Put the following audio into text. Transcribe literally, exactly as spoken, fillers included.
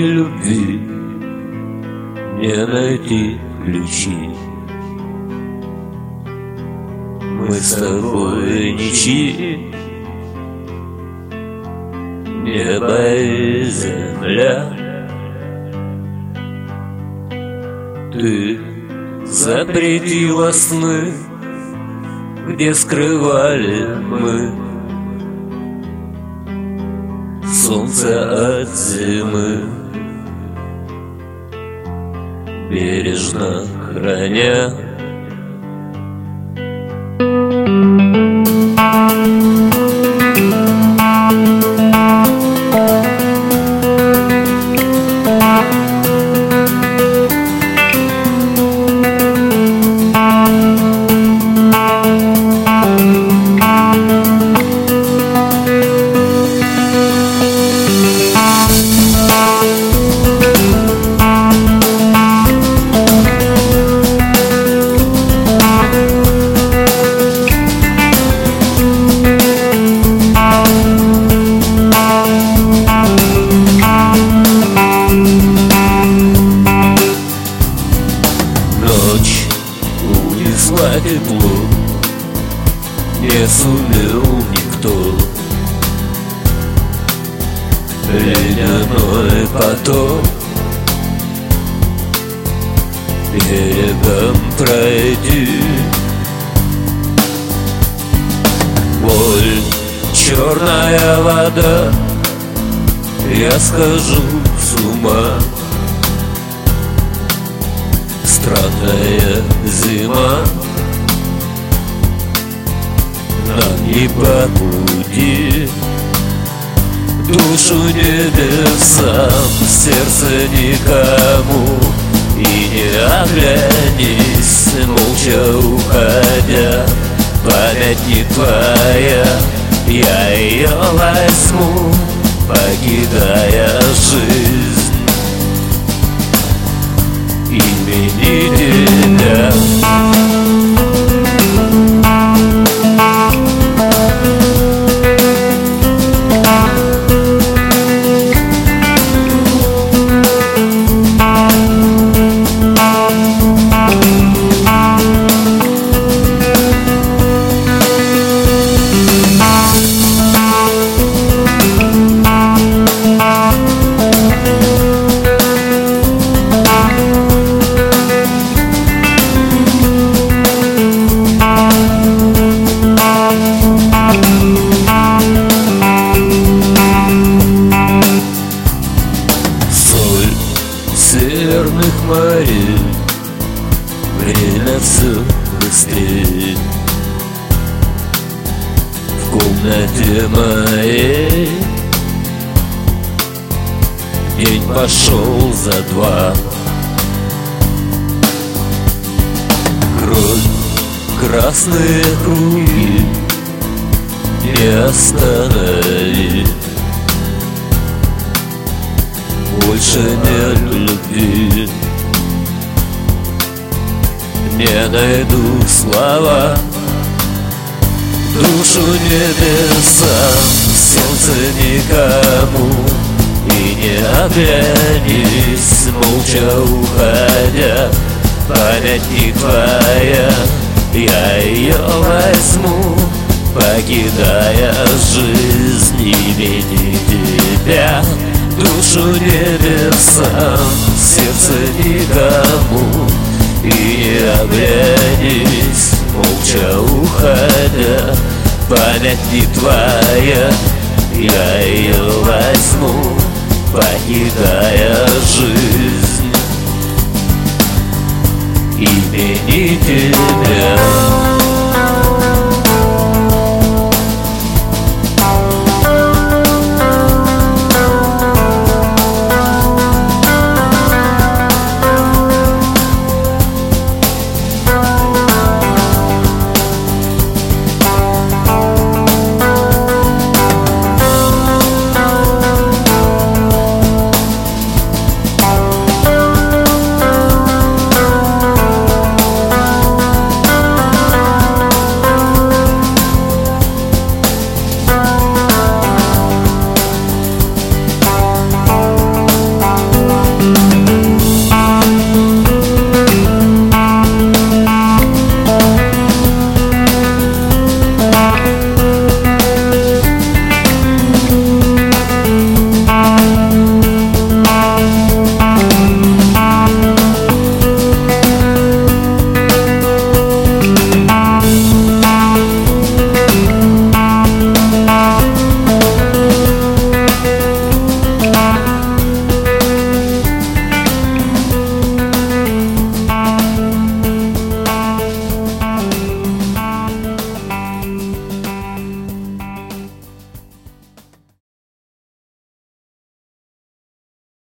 любви не найти ключи. Мы с тобой ничьи, небо и земля. Ты запретила сны, где скрывали мы солнце от зимы, бережно храня. Ночь унесла тепло, не сумел никто. Ледяной поток берегом пройти. Боль, черная вода, я схожу с ума. Странная зима, нам не по пути. Душу небесам, сердце никому. И не оглянись, молча уходя, память не твоя, я ее возьму, покидая жизнь имени тебя. Северных морей время все быстрее. В комнате моей день пошел за два. Кровь, красные круги не остановить. Больше нет любви, не найду слова. Душу небесам, сердце никому. И не оглянись, молча уходя, память не твоя, я ее возьму, покидая жизнь имени тебя. Душу небесам, сердце никому. И не оглянись, молча уходя, память не твоя, я ее возьму, покидая жизнь имени тебя.